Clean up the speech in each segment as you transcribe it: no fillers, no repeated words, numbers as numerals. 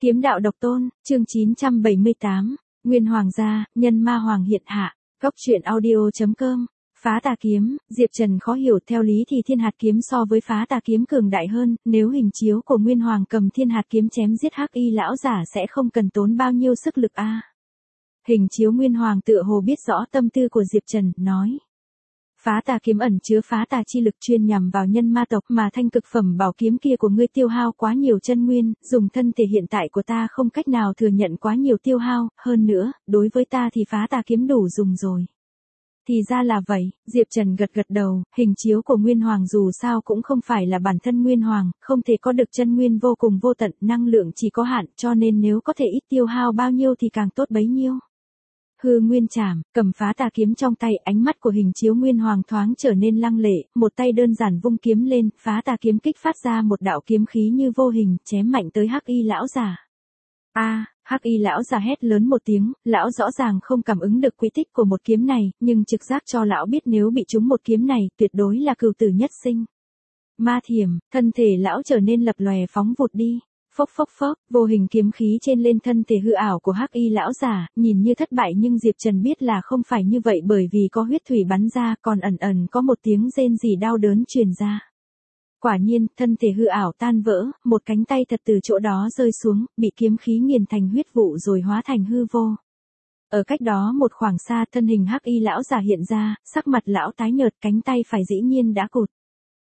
Kiếm đạo độc tôn, chương 978, Nguyên Hoàng gia, nhân ma hoàng hiện hạ, góc truyện audio.com. Phá tà kiếm, Diệp Trần khó hiểu, theo lý thì thiên hạt kiếm so với phá tà kiếm cường đại hơn, nếu hình chiếu của Nguyên Hoàng cầm thiên hạt kiếm chém giết Hắc Y lão giả sẽ không cần tốn bao nhiêu sức lực a. Hình chiếu Nguyên Hoàng tựa hồ biết rõ tâm tư của Diệp Trần, nói. Phá tà kiếm ẩn chứa phá tà chi lực chuyên nhằm vào nhân ma tộc, mà thanh cực phẩm bảo kiếm kia của ngươi tiêu hao quá nhiều chân nguyên, dùng thân thể hiện tại của ta không cách nào thừa nhận quá nhiều tiêu hao, hơn nữa, đối với ta thì phá tà kiếm đủ dùng rồi. Thì ra là vậy, Diệp Trần gật gật đầu, hình chiếu của Nguyên Hoàng dù sao cũng không phải là bản thân Nguyên Hoàng, không thể có được chân nguyên vô cùng vô tận, năng lượng chỉ có hạn, cho nên nếu có thể ít tiêu hao bao nhiêu thì càng tốt bấy nhiêu. Hư Nguyên Trảm, cầm phá tà kiếm trong tay, ánh mắt của hình chiếu Nguyên Hoàng thoáng trở nên lăng lệ, một tay đơn giản vung kiếm lên, phá tà kiếm kích phát ra một đạo kiếm khí như vô hình, chém mạnh tới Hắc Y lão giả. Hắc Y lão già hét lớn một tiếng, lão rõ ràng không cảm ứng được quy tích của một kiếm này, nhưng trực giác cho lão biết nếu bị trúng một kiếm này, tuyệt đối là cừu tử nhất sinh. Ma thiểm, thân thể lão trở nên lập lòe phóng vụt đi. Phốc phốc phốc, vô hình kiếm khí trên lên thân thể hư ảo của Hắc Y lão giả, nhìn như thất bại nhưng Diệp Trần biết là không phải như vậy, bởi vì có huyết thủy bắn ra, còn ẩn ẩn có một tiếng rên rỉ đau đớn truyền ra. Quả nhiên, thân thể hư ảo tan vỡ, một cánh tay thật từ chỗ đó rơi xuống, bị kiếm khí nghiền thành huyết vụ rồi hóa thành hư vô. Ở cách đó một khoảng xa, thân hình Hắc Y lão giả hiện ra, sắc mặt lão tái nhợt, cánh tay phải dĩ nhiên đã cụt.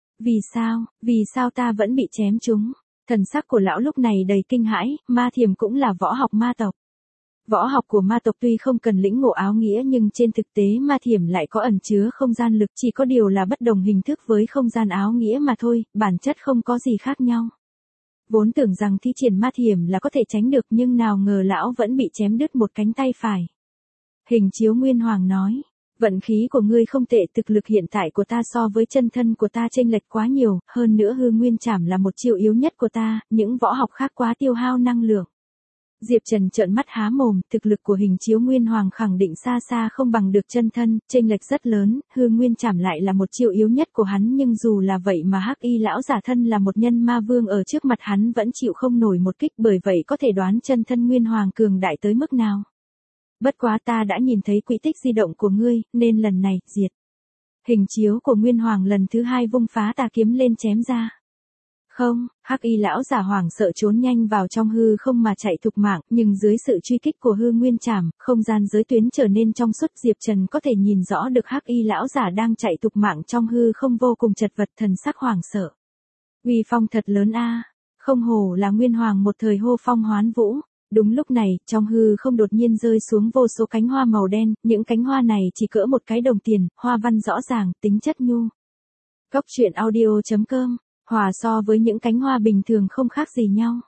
Vì sao ta vẫn bị chém trúng? Thần sắc của lão lúc này đầy kinh hãi, ma thiểm cũng là võ học ma tộc. Võ học của ma tộc tuy không cần lĩnh ngộ áo nghĩa nhưng trên thực tế ma thiểm lại có ẩn chứa không gian lực, chỉ có điều là bất đồng hình thức với không gian áo nghĩa mà thôi, bản chất không có gì khác nhau. Vốn tưởng rằng thi triển ma thiểm là có thể tránh được nhưng nào ngờ lão vẫn bị chém đứt một cánh tay phải. Hình chiếu Nguyên Hoàng nói. Vận khí của ngươi không tệ, thực lực hiện tại của ta so với chân thân của ta chênh lệch quá nhiều, hơn nữa Hư Nguyên Trảm là một chiêu yếu nhất của ta, những võ học khác quá tiêu hao năng lượng. Diệp Trần trợn mắt há mồm, thực lực của hình chiếu Nguyên Hoàng khẳng định xa xa không bằng được chân thân, chênh lệch rất lớn, Hư Nguyên Trảm lại là một chiêu yếu nhất của hắn, nhưng dù là vậy mà Hắc Y lão giả thân là một nhân ma vương ở trước mặt hắn vẫn chịu không nổi một kích, bởi vậy có thể đoán chân thân Nguyên Hoàng cường đại tới mức nào. Bất quá ta đã nhìn thấy quỹ tích di động của ngươi, nên lần này, diệt. Hình chiếu của Nguyên Hoàng lần thứ hai vung phá tà kiếm lên chém ra. Không, Hắc Y lão giả hoàng sợ trốn nhanh vào trong hư không mà chạy thục mạng, nhưng dưới sự truy kích của Hư Nguyên Trảm, không gian giới tuyến trở nên trong suốt, Diệp Trần có thể nhìn rõ được Hắc Y lão giả đang chạy thục mạng trong hư không vô cùng chật vật, thần sắc hoàng sợ. Uy phong thật lớn a, không hổ là Nguyên Hoàng một thời hô phong hoán vũ. Đúng lúc này, trong hư không đột nhiên rơi xuống vô số cánh hoa màu đen, những cánh hoa này chỉ cỡ một cái đồng tiền, hoa văn rõ ràng, tính chất nhu. Góc truyện audio.com, hòa so với những cánh hoa bình thường không khác gì nhau.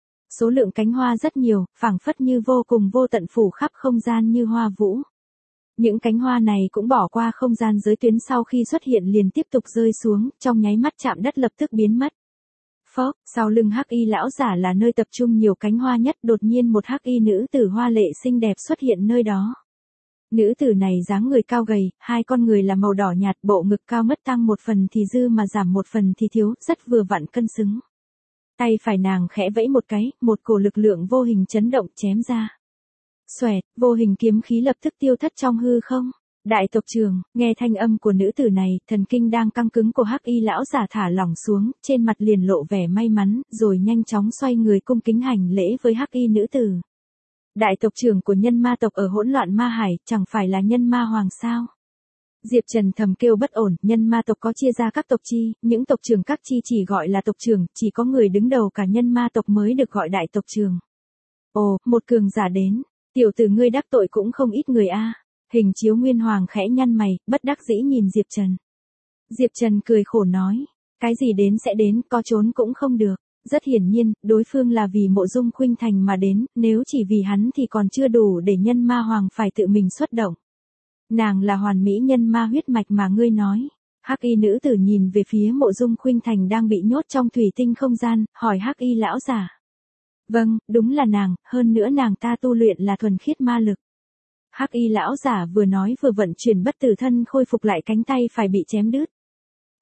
Số lượng cánh hoa rất nhiều, phảng phất như vô cùng vô tận phủ khắp không gian như hoa vũ. Những cánh hoa này cũng bỏ qua không gian giới tuyến, sau khi xuất hiện liền tiếp tục rơi xuống, trong nháy mắt chạm đất lập tức biến mất. Phốc, sau lưng Hắc Y lão giả là nơi tập trung nhiều cánh hoa nhất, đột nhiên một Hắc Y nữ tử hoa lệ xinh đẹp xuất hiện nơi đó. Nữ tử này dáng người cao gầy, hai con người là màu đỏ nhạt, bộ ngực cao mất tăng một phần thì dư mà giảm một phần thì thiếu, rất vừa vặn cân xứng. Tay phải nàng khẽ vẫy một cái, một cổ lực lượng vô hình chấn động chém ra. Xoẹt, vô hình kiếm khí lập tức tiêu thất trong hư không. Đại tộc trưởng, nghe thanh âm của nữ tử này, thần kinh đang căng cứng của Hắc Y lão giả thả lỏng xuống, trên mặt liền lộ vẻ may mắn, rồi nhanh chóng xoay người cung kính hành lễ với Hắc Y nữ tử. Đại tộc trưởng của nhân ma tộc ở hỗn loạn ma hải, chẳng phải là nhân ma hoàng sao? Diệp Trần thầm kêu bất ổn, nhân ma tộc có chia ra các tộc chi, những tộc trưởng các chi chỉ gọi là tộc trưởng, chỉ có người đứng đầu cả nhân ma tộc mới được gọi đại tộc trưởng. Ồ, một cường giả đến, tiểu tử ngươi đắc tội cũng không ít người a. Hình chiếu Nguyên Hoàng khẽ nhăn mày, bất đắc dĩ nhìn Diệp Trần. Diệp Trần cười khổ nói, cái gì đến sẽ đến, có trốn cũng không được. Rất hiển nhiên, đối phương là vì Mộ Dung Khuynh Thành mà đến, nếu chỉ vì hắn thì còn chưa đủ để nhân ma hoàng phải tự mình xuất động. Nàng là hoàn mỹ nhân ma huyết mạch mà ngươi nói. Hắc Y nữ tử nhìn về phía Mộ Dung Khuynh Thành đang bị nhốt trong thủy tinh không gian, hỏi Hắc Y lão giả. Vâng, đúng là nàng, hơn nữa nàng ta tu luyện là thuần khiết ma lực. Hắc Y lão giả vừa nói vừa vận chuyển bất tử thân khôi phục lại cánh tay phải bị chém đứt.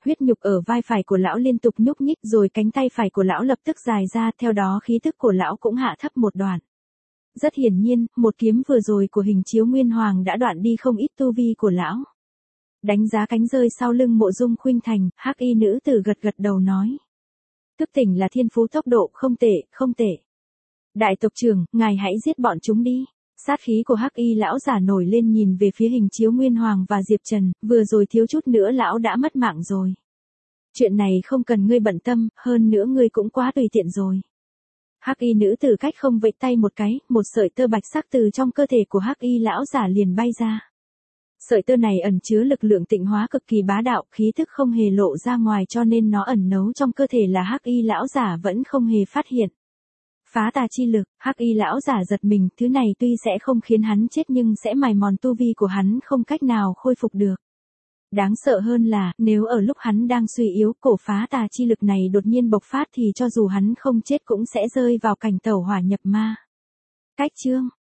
huyết nhục ở vai phải của lão liên tục nhúc nhích rồi cánh tay phải của lão lập tức dài ra, theo đó khí tức của lão cũng hạ thấp một đoạn. Rất hiển nhiên, một kiếm vừa rồi của Hình Chiếu Nguyên Hoàng đã đoạn đi không ít tu vi của lão. Đánh giá cánh rơi sau lưng Mộ Dung Khuynh Thành, hắc y nữ tử gật gật đầu nói. Thức tỉnh là thiên phú tốc độ, không tệ, không tệ. Đại tộc trưởng, ngài hãy giết bọn chúng đi. Sát khí của hắc y lão giả nổi lên nhìn về phía Hình Chiếu Nguyên Hoàng và Diệp Trần, vừa rồi thiếu chút nữa lão đã mất mạng rồi. Chuyện này không cần ngươi bận tâm, hơn nữa ngươi cũng quá tùy tiện rồi. Hắc y nữ tử cách không vẫy tay một cái, một sợi tơ bạch sắc từ trong cơ thể của hắc y lão giả liền bay ra. Sợi tơ này ẩn chứa lực lượng tịnh hóa cực kỳ bá đạo, khí thức không hề lộ ra ngoài cho nên nó ẩn nấu trong cơ thể là hắc y lão giả vẫn không hề phát hiện. Phá tà chi lực, hắc y lão giả giật mình, thứ này tuy sẽ không khiến hắn chết nhưng sẽ mài mòn tu vi của hắn không cách nào khôi phục được. Đáng sợ hơn là, nếu ở lúc hắn đang suy yếu, cổ phá tà chi lực này đột nhiên bộc phát thì cho dù hắn không chết cũng sẽ rơi vào cảnh tẩu hỏa nhập ma. Cách chương